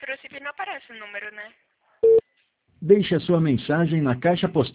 para o CIP não aparece o número, né? Deixe a sua mensagem na caixa postal.